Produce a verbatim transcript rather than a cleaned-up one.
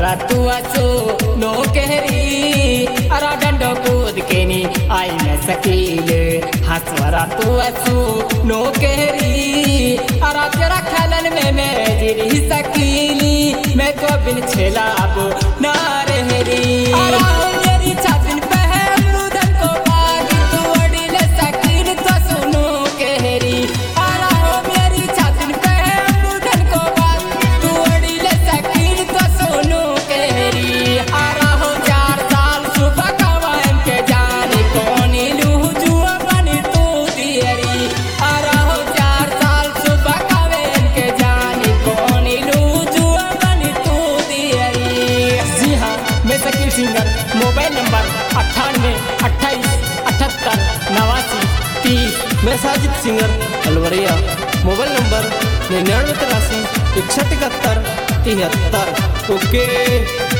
हंसवरा तू असो नो कहरी अरा डंडो कूद के नी आई न सकील हंसवरा तू असो नो कहरी अरा तेरा खलन में मैं जिरी सकीली मैं तो बिन छेला अब ना रहरी मेरी छातिन पे है अमरूदन को बाग तू अड़ी ले सकील तो सुनो कहरी अरा हो मेरी छातिन पे है अमरूदन को बाग तू अड़ी ले सकील तो सुनो कहरी अरा हो चार साल सुबह कवान के जाने कौनी लूह जुआ बनी तू दियरी अरा हो चार साल सुबह कवान के जाने कौनी लूह जुआ बनी तू दियरी। जी हाँ, मैं शकील सिंगर। मोबाइल नंबर अट्ठानवे अट्ठाईस अठहत्तर नवासी तीस। मैं Sajid singer Alwariya. Mobile number निन्यानवे तिरासी इकसठ इकहत्तर तिहत्तर। ओके।